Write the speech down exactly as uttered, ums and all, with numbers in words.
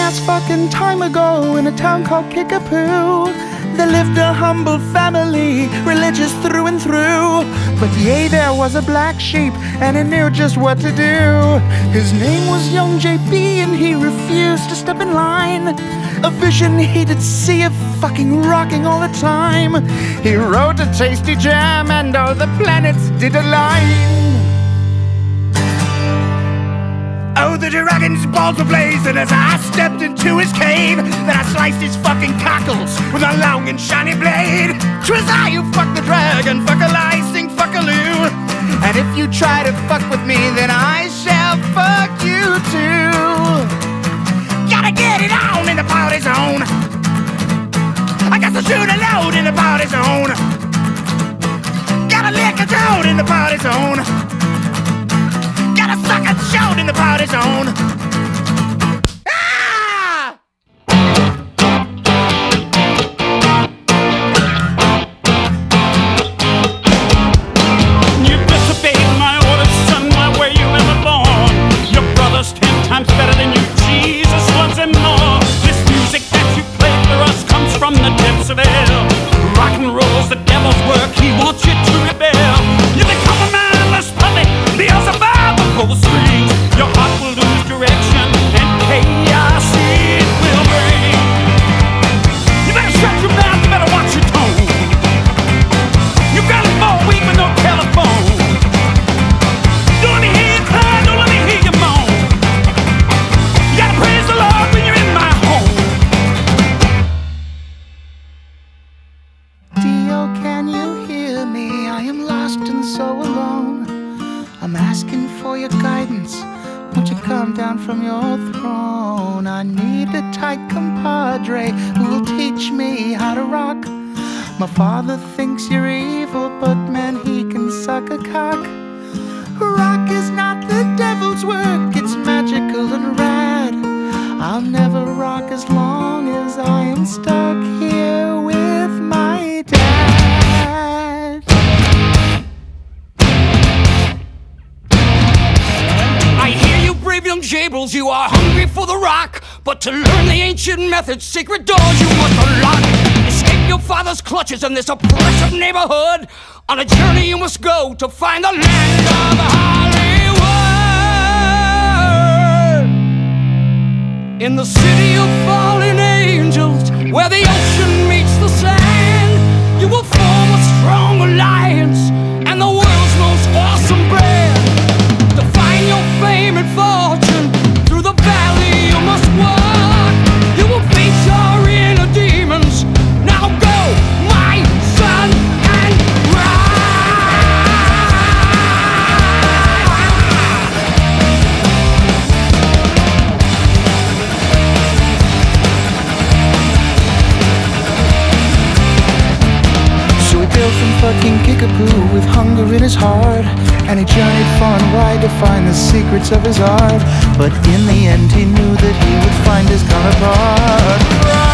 last fucking time ago, in a town called Kickapoo, there lived a humble family, religious through and through. But yea, there was a black sheep, and he knew just what to do. His name was young J P, and he refused to step in line. A vision he did see of fucking rocking all the time. He wrote a tasty jam, and all the planets did align. Oh, the dragon's balls were blazing as I stepped into his cave. Then I sliced his fucking cockles with a long and shiny blade. 'Twas I who fucked the dragon, fuck-a-licing, fuck-a-loo. And if you try to fuck with me, then I shall fuck you too. Gotta get it on in the party zone. I got to shoot a load in the party zone. Gotta lick a toad in the party zone. Gotta suck a chode in the party zone. Ah! You disobeyed my orders, son, why were you ever born? Your brother's ten times better than you, Jesus loves him more. This music that you play for us comes from the depths of hell. Rock and roll's the devil's work, he wants you to rebel. You become a mindless puppet, Beelzebub will pull the strings. Your heart will lose direction, and chaos it will bring. You better shut your mouth, you better watch your tone. You got a phone weak with no telephone. Don't let me hear you cry, don't let me hear you moan. You gotta praise the Lord when you're in my home. Dio, can you hear me? I am lost and so alone. I'm asking for your guidance. Won't you come down from your throne? I need a tight compadre who will teach me how to rock. My father thinks you're evil, but man, he can suck a cock. Rock is not the devil's work, it's magical and rad. I'll never rock as long as I am stuck here with my dad. I hear you, brave young jabrils, you are hungry for the rock. But to learn the ancient methods, secret doors you must unlock. Escape your father's clutches in this oppressive neighborhood. On a journey you must go to find the land of Hollywood. In the city of fallen angels, where the ocean meets the sand, you will form a strong alliance and the world's most awesome brand. To find your fame and fortune, through the valley you must walk. You will face your inner demons. Now go, my son, and So he built from fucking Kickapoo with hunger in his heart, and he journeyed far and wide to find the secrets of his art. But in the end he knew that he would find his counterpart.